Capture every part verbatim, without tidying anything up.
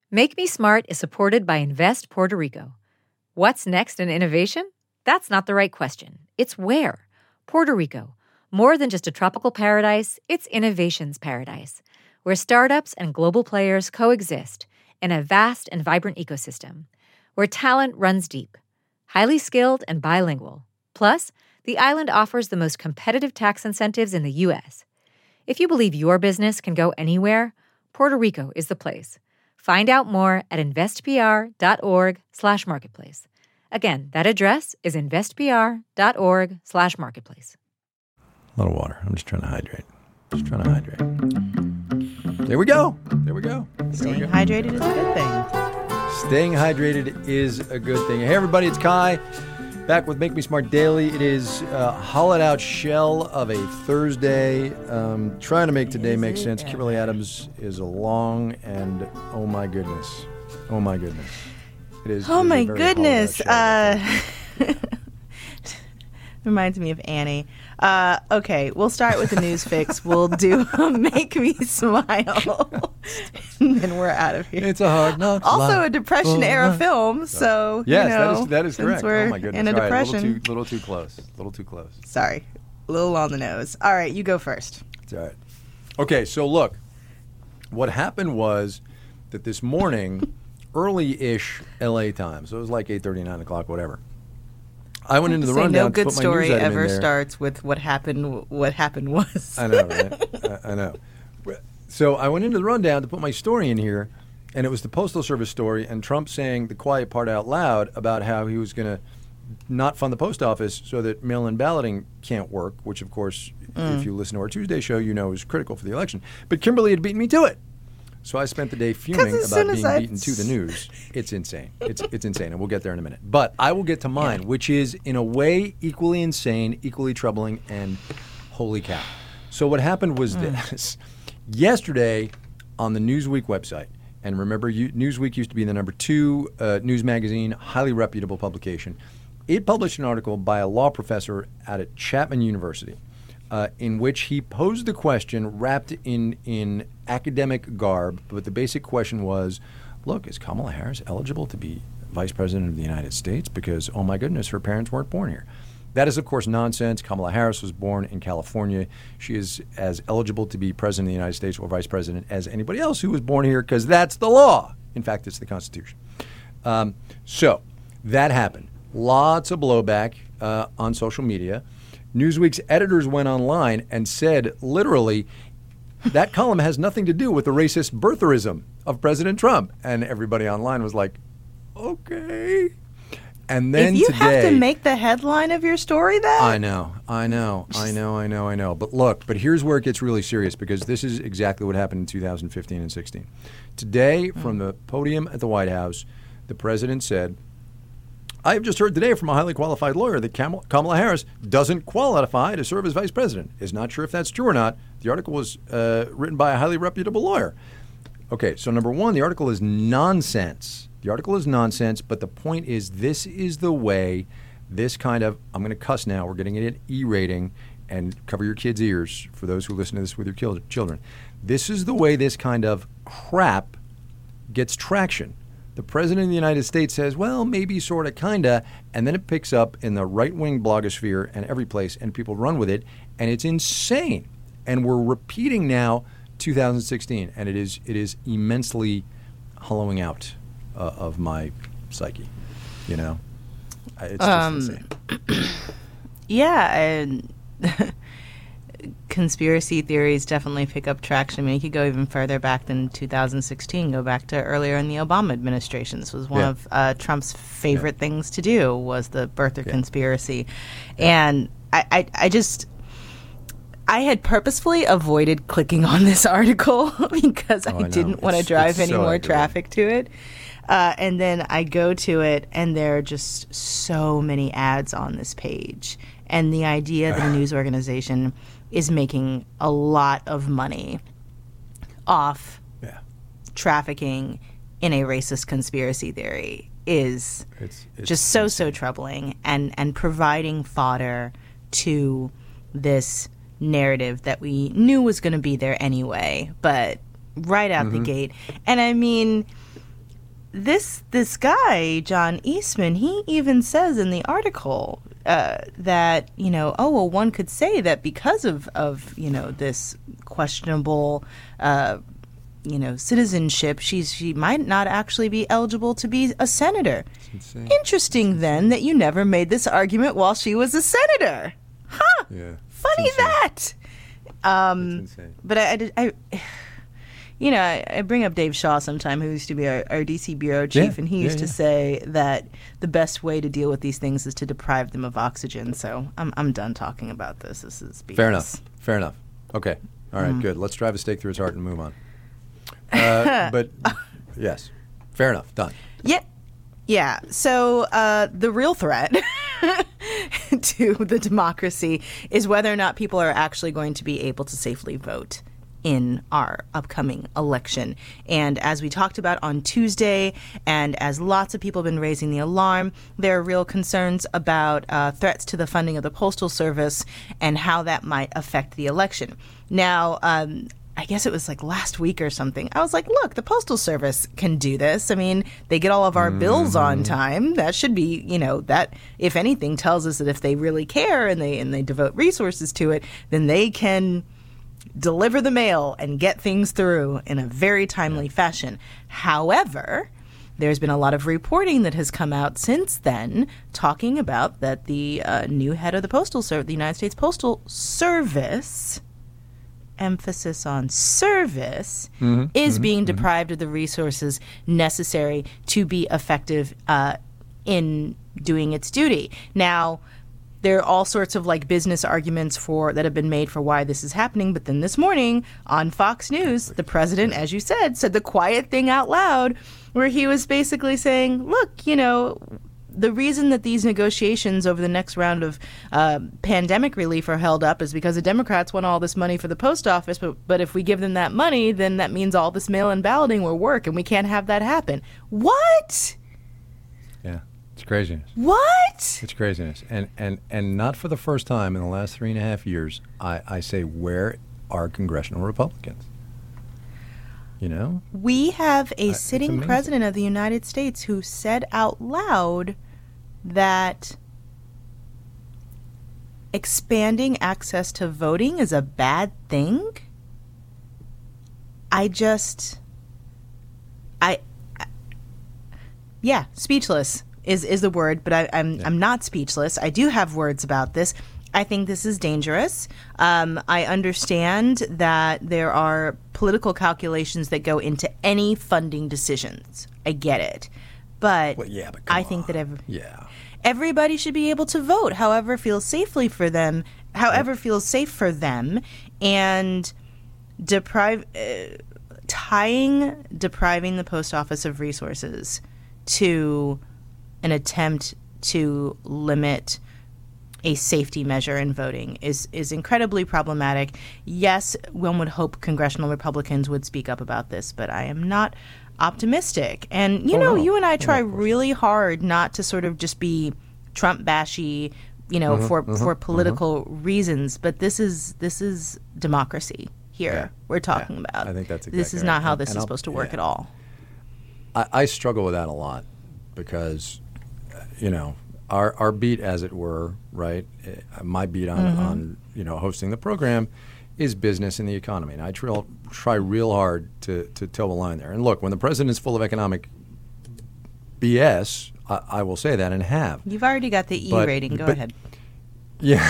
Make Me Smart is supported by Invest Puerto Rico. What's next in innovation? That's not the right question. It's where. Puerto Rico. More than just a tropical paradise, it's innovation's paradise, where startups and global players coexist in a vast and vibrant ecosystem, where talent runs deep, highly skilled and bilingual. Plus, the island offers the most competitive tax incentives in the U S. If you believe your business can go anywhere, Puerto Rico is the place. Find out more at investpr.org slash marketplace. Again, that address is investpr.org slash marketplace. A little water. I'm just trying to hydrate. Just trying to hydrate. There we go. There we go. There Staying we go. hydrated is a good thing. Staying hydrated is a good thing. Hey, everybody, it's Kai. Back with Make Me Smart Daily. It is a hollowed out shell of a Thursday. Um, trying to make today Is make it sense. ever? Kimberly Adams is along, and oh my goodness. Oh my goodness. It is. Oh it is a my very goodness. hollowed out shell of a Uh, reminds me of Annie. Uh, okay, we'll start with the news fix. We'll do Make Me Smile. And then we're out of here. It's a hard knock. Also a Depression era life. film, so, Yes, you know, that is that is since correct. we're Oh my goodness. in a All right, depression. a little too, little too close. A little too close. Sorry, a little on the nose. All right, you go first. It's all right. Okay, so look, what happened was that this morning, early-ish L A time, so it was like eight thirty, nine o'clock, whatever. I went into the Say rundown no to good put my story news item in ever there. starts with what happened. What happened was. I know, right? I, I know. So I went into the rundown to put my story in here, and it was the Postal Service story, and Trump saying the quiet part out loud about how he was going to not fund the post office so that mail-in balloting can't work, which, of course, Mm. if you listen to our Tuesday show, you know is critical for the election. But Kimberly had beaten me to it. So I spent the day fuming as about soon as being I- beaten to the news. It's insane. It's it's insane, and we'll get there in a minute. But I will get to mine, Yeah. which is, in a way, equally insane, equally troubling, and holy cow. So what happened was Mm. this. Yesterday, on the Newsweek website, and remember, you, Newsweek used to be the number two uh, news magazine, highly reputable publication. It published an article by a law professor out at Chapman University, uh, in which he posed the question wrapped in, in academic garb, but the basic question was, look, is Kamala Harris eligible to be vice president of the United States? Because, oh my goodness, her parents weren't born here. That is, of course, nonsense. Kamala Harris was born in California. She is as eligible to be president of the United States or vice president as anybody else who was born here, because that's the law. In fact, it's the Constitution. Um, so that happened. Lots of blowback uh, on social media. Newsweek's editors went online and said, literally, that column has nothing to do with the racist birtherism of President Trump. And everybody online was like, okay. And then if you today, have to make the headline of your story, that I know, I know, I know, I know, I know. But look, but here's where it gets really serious, because this is exactly what happened in two thousand fifteen and sixteen. Today, from the podium at the White House, the president said, I have just heard today from a highly qualified lawyer that Kamala, Kamala Harris doesn't qualify to serve as vice president. Is not sure if that's true or not. The article was uh, written by a highly reputable lawyer. Okay, so number one, the article is nonsense. The article is nonsense, but the point is, this is the way this kind of, I'm going to cuss now, we're getting an E rating, and cover your kids' ears for those who listen to this with your kil- children. This is the way this kind of crap gets traction. The president of the United States says, well, maybe, sort of, kind of, and then it picks up in the right-wing blogosphere and every place, and people run with it, and it's insane. And we're repeating now two thousand sixteen, and it is it is immensely hollowing out uh, of my psyche, you know? It's just Um, insane. yeah, and conspiracy theories definitely pick up traction. I mean, you could go even further back than two thousand sixteen, go back to earlier in the Obama administration. This was one Yeah. of uh, Trump's favorite Yeah. things to do, was the birther Yeah. conspiracy. And I, I, I just... I had purposefully avoided clicking on this article because Oh, I, I know. didn't want to It's- drive it's any so more aggravating. traffic to it. Uh, and then I go to it, and there are just so many ads on this page. And the idea that a news organization is making a lot of money off Yeah. trafficking in a racist conspiracy theory is It's, it's just so, so troubling, and, and providing fodder to this narrative that we knew was going to be there anyway, but right out Mm-hmm. the gate. And I mean, this this guy, John Eastman, he even says in the article uh, that, you know, oh, well, one could say that because of, of you know, this questionable, uh, you know, citizenship, she's she might not actually be eligible to be a senator. Interesting, then, that you never made this argument while she was a senator. Huh. Yeah. Funny that. Um, but I, I, I you know, I, I bring up Dave Shaw sometime, who used to be our, our D C bureau chief, yeah, and he yeah, used yeah. to say that the best way to deal with these things is to deprive them of oxygen. So I'm I'm done talking about this. This is B S. Fair enough. Fair enough. Okay. All right, mm. good. Let's drive a stake through his heart and move on. Uh, but, yes. Fair enough. Done. Yeah. Yeah. So uh, the real threat to the democracy is whether or not people are actually going to be able to safely vote in our upcoming election. And as we talked about on Tuesday, and as lots of people have been raising the alarm, there are real concerns about uh, threats to the funding of the Postal Service and how that might affect the election. Now, um, I guess it was like last week or something. I was like, look, the Postal Service can do this. I mean, they get all of our mm-hmm. bills on time. That should be, you know, that, if anything, tells us that if they really care and they and they devote resources to it, then they can deliver the mail and get things through in a very timely fashion. However, there's been a lot of reporting that has come out since then talking about that the uh, new head of the Postal Service, the United States Postal Service, emphasis on service, mm-hmm, is mm-hmm, being mm-hmm. deprived of the resources necessary to be effective uh, in doing its duty. Now, there are all sorts of like business arguments for that have been made for why this is happening. But then this morning on Fox News, the president, as you said, said the quiet thing out loud, where he was basically saying, look, you know, the reason that these negotiations over the next round of uh, pandemic relief are held up is because the Democrats want all this money for the post office. But, but if we give them that money, then that means all this mail-in balloting will work, and we can't have that happen. What? Yeah. It's craziness. What? It's craziness. And, and and not for the first time in the last three and a half years, I, I say, where are congressional Republicans? You know? We have a I, sitting president of the United States who said out loud that expanding access to voting is a bad thing. I just... I... I yeah, speechless. Is is the word, but I, I'm yeah. I'm not speechless. I do have words about this. I think this is dangerous. Um, I understand that there are political calculations that go into any funding decisions. I get it, but, well, yeah, but I think on. that every, yeah. everybody should be able to vote, however feels safely for them, however yep. feels safe for them, and deprive uh, tying depriving the post office of resources to an attempt to limit a safety measure in voting is is incredibly problematic. Yes, one would hope congressional Republicans would speak up about this, but I am not optimistic. And, you oh, know, no. you and I try oh, no, really hard not to sort of just be Trump bashy, you know, mm-hmm, for mm-hmm, for political mm-hmm. reasons, but this is this is democracy here yeah. we're talking yeah. about. I think that's exactly This is right. not how and, this and is I'll, supposed to work yeah. at all. I, I struggle with that a lot because, you know, our our beat, as it were, right? Uh, my beat on, mm-hmm. on you know hosting the program is business and the economy, and I try try real hard to to toe the line there. And look, when the president is full of economic B S, I, I will say that and have. You've already got the E but, rating. Go but, ahead. Yeah.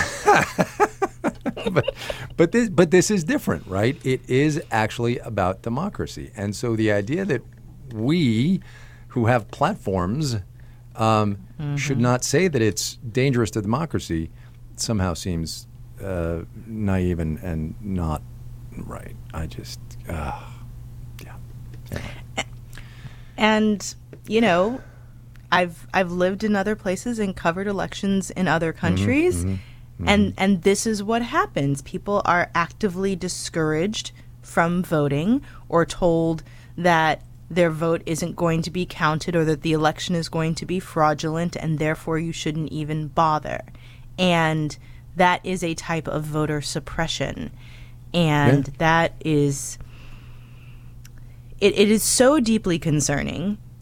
but but this but this is different, right? It is actually about democracy, and so the idea that we, who have platforms, um, mm-hmm. should not say that it's dangerous to democracy somehow seems uh, naive and, and not right. I just, uh, yeah. Anyway. And, you know, I've I've lived in other places and covered elections in other countries, mm-hmm, mm-hmm, and mm-hmm. and this is what happens. People are actively discouraged from voting or told that their vote isn't going to be counted or that the election is going to be fraudulent and therefore you shouldn't even bother. And that is a type of voter suppression. And yeah. that is, it, it is so deeply concerning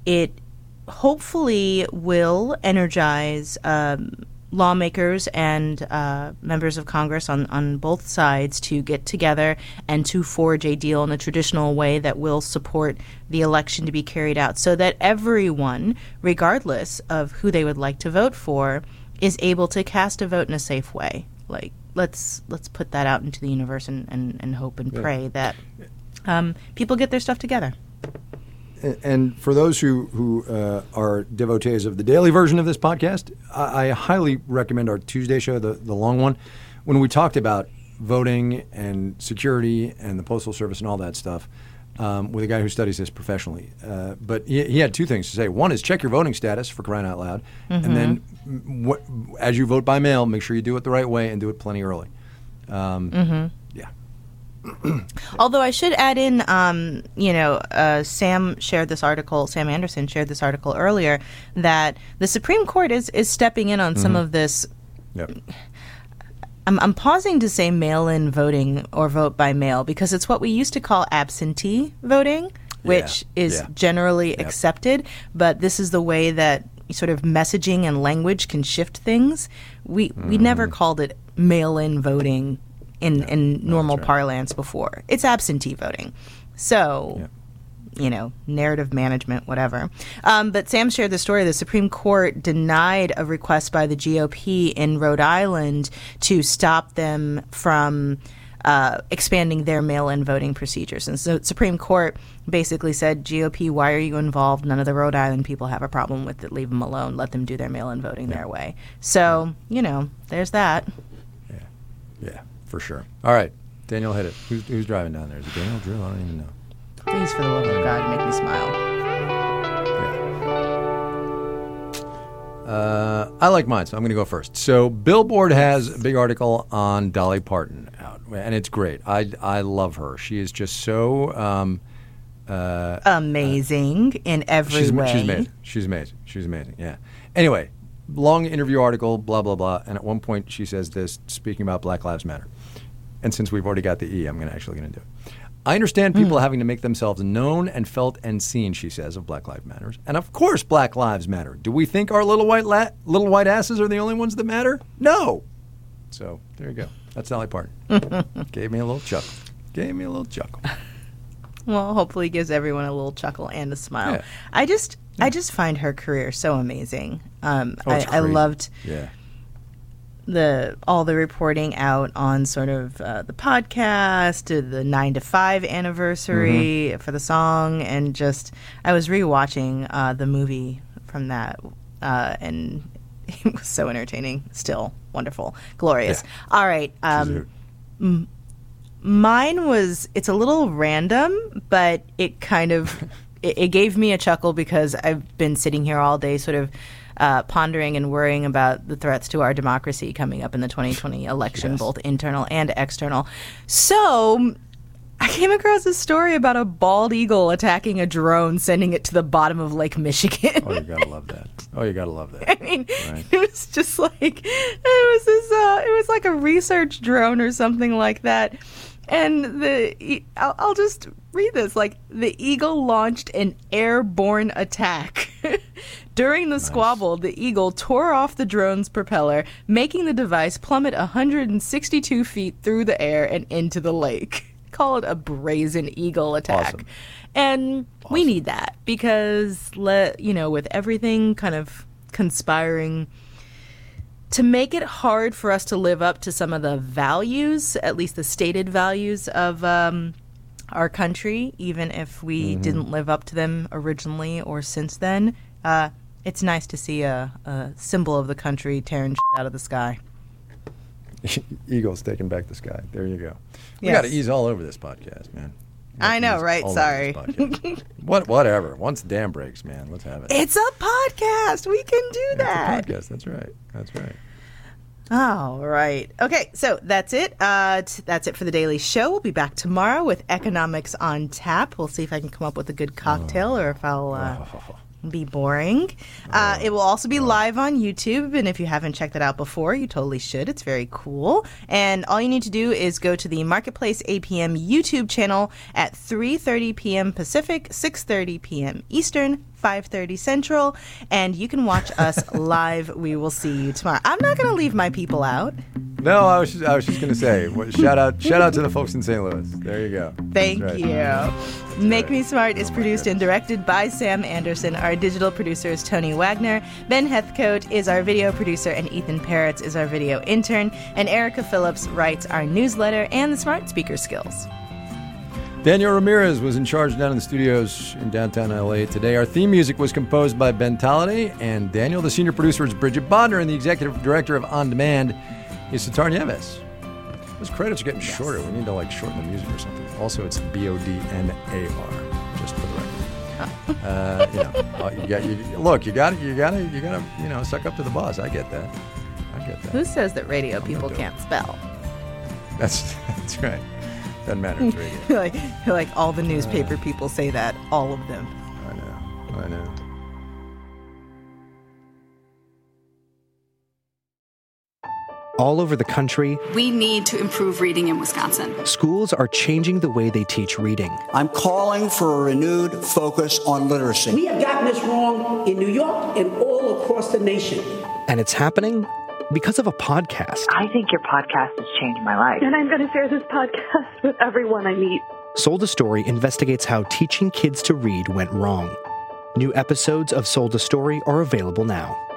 it hopefully will energize um, lawmakers and uh, members of Congress on, on both sides to get together and to forge a deal in a traditional way that will support the election to be carried out so that everyone, regardless of who they would like to vote for, is able to cast a vote in a safe way. Like, let's let's put that out into the universe and, and, and hope and pray yeah. that um, people get their stuff together. And for those who, who uh, are devotees of the daily version of this podcast, I, I highly recommend our Tuesday show, the, the long one, when we talked about voting and security and the Postal Service and all that stuff um, with a guy who studies this professionally. Uh, but he, he had two things to say. One is check your voting status, for crying out loud. Mm-hmm. And then w- as you vote by mail, make sure you do it the right way and do it plenty early. Um, mm-hmm. Yeah. Although I should add in, um, you know, uh, Sam shared this article, Sam Anderson shared this article earlier, that the Supreme Court is, is stepping in on mm-hmm. some of this. Yep. I'm, I'm pausing to say mail-in voting or vote by mail because it's what we used to call absentee voting, which yeah. is yeah. generally yep. accepted, but this is the way that sort of messaging and language can shift things. We mm-hmm. we never called it mail-in voting in, yeah, in normal right. parlance before. It's absentee voting. So, yeah. you know, narrative management, whatever. Um, but Sam shared the story. The Supreme Court denied a request by the G O P in Rhode Island to stop them from uh, expanding their mail-in voting procedures. And so the Supreme Court basically said, G O P, why are you involved? None of the Rhode Island people have a problem with it. Leave them alone. Let them do their mail-in voting yeah. their way. So, you know, there's that. Yeah. Yeah. For sure. All right. Daniel, hit it. Who's, who's driving down there? Is it Daniel Drew? I don't even know. Please, for the love of God, make me smile. Yeah. Uh, I like mine, so I'm going to go first. So Billboard has a big article on Dolly Parton out, and it's great. I, I love her. She is just so... Um, uh, amazing uh, in every she's, way. She's amazing. She's amazing. She's amazing, yeah. Anyway, long interview article, blah, blah, blah. And at one point she says this, speaking about Black Lives Matter. And since we've already got the E, I'm gonna actually going to do it. I understand people mm. having to make themselves known and felt and seen, she says, of Black Lives Matter. And of course Black Lives Matter. Do we think our little white la- little white asses are the only ones that matter? No. So there you go. That's Dolly Parton. Gave me a little chuckle. Gave me a little chuckle. Well, hopefully gives everyone a little chuckle and a smile. Yeah. I just yeah. I just find her career so amazing. Um, oh, I, I loved yeah. the all the reporting out on sort of uh, the podcast, uh, the nine to five anniversary mm-hmm. for the song, and just I was rewatching uh, the movie from that, uh, and it was so entertaining. Still wonderful, glorious. Yeah. All right. Um, m- mine was it's a little random, but it kind of it, it gave me a chuckle because I've been sitting here all day, sort of. Uh, pondering and worrying about the threats to our democracy coming up in the twenty twenty election, yes. both internal and external. So I came across a story about a bald eagle attacking a drone, sending it to the bottom of Lake Michigan. Oh, you gotta love that. Oh, you gotta love that. I mean, right. It was just like, it was this, uh, it was like a research drone or something like that. And the I'll, I'll just read this. Like, the eagle launched an airborne attack. During the nice. squabble, the eagle tore off the drone's propeller, making the device plummet one hundred sixty-two feet through the air and into the lake. Call it a brazen eagle attack. Awesome. And awesome. We need that because, le- you know, with everything kind of conspiring to make it hard for us to live up to some of the values, at least the stated values of um, our country, even if we mm-hmm. didn't live up to them originally or since then. Uh, it's nice to see a, a symbol of the country tearing shit out of the sky. Eagles taking back the sky. There you go. We Yes. got to ease all over this podcast, man. I know, right? Sorry. what? Whatever. Once the dam breaks, man, let's have it. It's a podcast. We can do that. It's a podcast. That's right. That's right. All right. Okay, so that's it. Uh, t- that's it for the Daily Show. We'll be back tomorrow with Economics on Tap. We'll see if I can come up with a good cocktail oh. or if I'll uh, be boring. Uh, it will also be live on YouTube, and if you haven't checked it out before, you totally should. It's very cool. And all you need to do is go to the Marketplace A P M YouTube channel at three thirty p.m. Pacific, six thirty p.m. Eastern, five thirty Central, and you can watch us live. We will see you tomorrow. I'm not going to leave my people out. No, I was just, I was just going to say, well, shout out shout out to the folks in Saint Louis. There you go. Thank right. you. That's Make right. Me Smart is Oh, produced and directed by Sam Anderson. Our digital producer is Tony Wagner. Ben Heathcote is our video producer, and Ethan Peretz is our video intern. And Erica Phillips writes our newsletter and the Smart Speaker Skills. Daniel Ramirez was in charge down in the studios in downtown L A today. Our theme music was composed by Ben Tolliday, and Daniel, the senior producer, is Bridget Bodner, and the executive director of On Demand is Sitar Nieves. Those credits are getting Yes. shorter. We need to like shorten the music or something. Also, it's B O D N A R, just for the record. uh, you know, uh, you got you look. You got you got to you got to you know suck up to the boss. I get that. I get that. Who says that radio people do it. can't spell? That's that's right. Doesn't matter. It's radio. like, like all the newspaper people say that, all of them. I know. I know. All over the country, We need to improve reading in Wisconsin. schools are changing the way they teach reading. I'm calling for a renewed focus on literacy. We have gotten this wrong in New York and all across the nation. And it's happening because of a podcast. I think your podcast has changed my life. And I'm going to share this podcast with everyone I meet. Sold a Story investigates how teaching kids to read went wrong. New episodes of Sold a Story are available now.